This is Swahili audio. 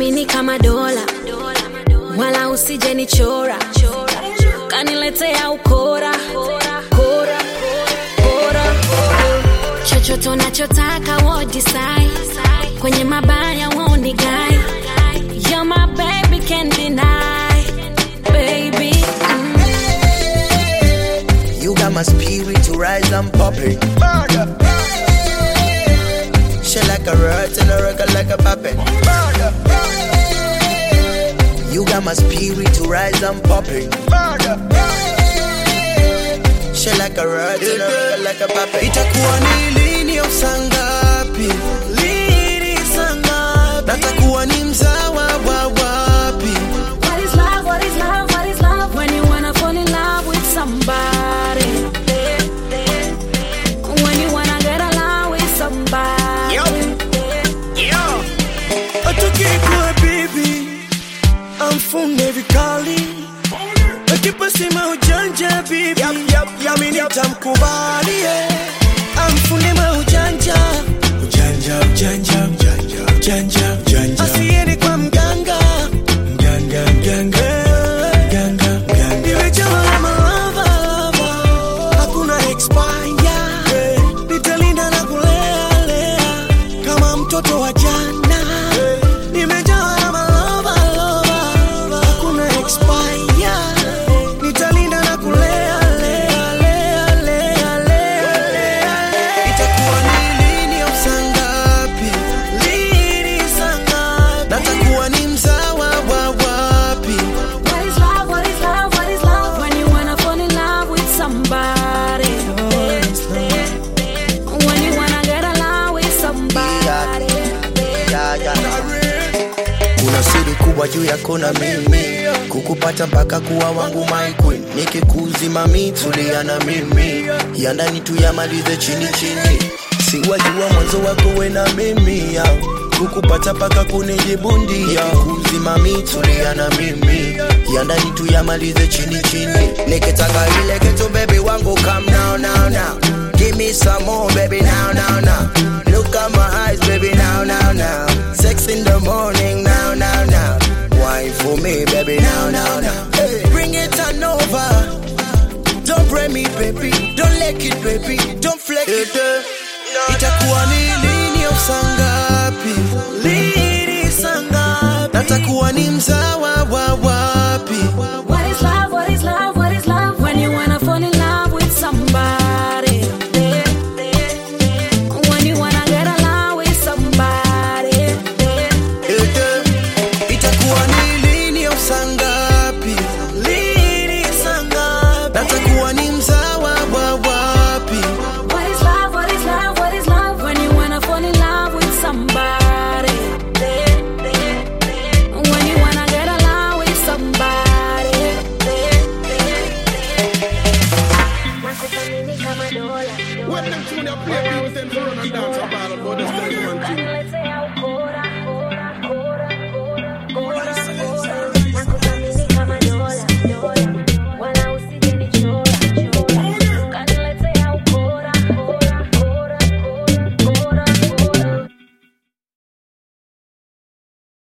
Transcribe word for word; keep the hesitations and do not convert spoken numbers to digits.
Siamini kama dola, wala usije nichora, kaniletea ukora, kora, kora. Chochote unachotaka we'll decide, kwenye mabaya won't nigai. You're my baby, can't deny, baby. Mm. You got my spirit to rise and pop it. She like a rat and a record like a puppet. You got my spirit to rise and pop it. She like a rat and a record like a puppet. Itakuwa ni lini au sangapi? Lini sangapi? Natakuwa ni mzawa wa wapi? What is love, what is love, what is love? When you wanna fall in love with somebody, when you wanna get along with somebody. Yo, yo. Atukikuwa baby, amfunge vikali. Akipasima ujanja baby, yap, yap, yap, mimi nitamkubali. Amfunge maujanja, ujanja, ujanja, ujanja, ujanja, ujanja. Asiende kwa mganga, mganga, mganga, mganga, mganga. Nimejawa na malava, hakuna expire. Nitalinda na kulea, lea, kama mtoto wa jana. Nimejawa na malava, hakuna expire. Nitalinda na kulea, lea, lea, lea, lea, lea. Itakuwa ni lini au sangapi? Lini sangapi? Natakuwa ni mzawa wa wapi? What is love, what is love, what is love? When you wanna fall in love with somebody, when you wanna get along with somebody. Yeah, yeah. Kuna siri kubwa juu yako na mimi, kukupata mpaka kuwa wangu my queen. Nikikuzima mimi tulia na mimi, ya ndani tu yamalize chini chini. Siwajua mwanzo wako we na mimi ya, kukupata mpaka kunijibundia. Nikikuzima mimi tulia na mimi, ya ndani tu yamalize chini chini. Nikitaka ile kitu baby wangu come now now now. Give me some more baby now now now. Look at my eyes baby now now now. Sex in the morning now now now. Wine for me baby now now now. Hey, bring it on over. Don't break me baby, don't let it baby, don't flex it. Itakuwa ni lini au sangapi? Lini sangapi? Natakuwa ni mzawa wa wapi? What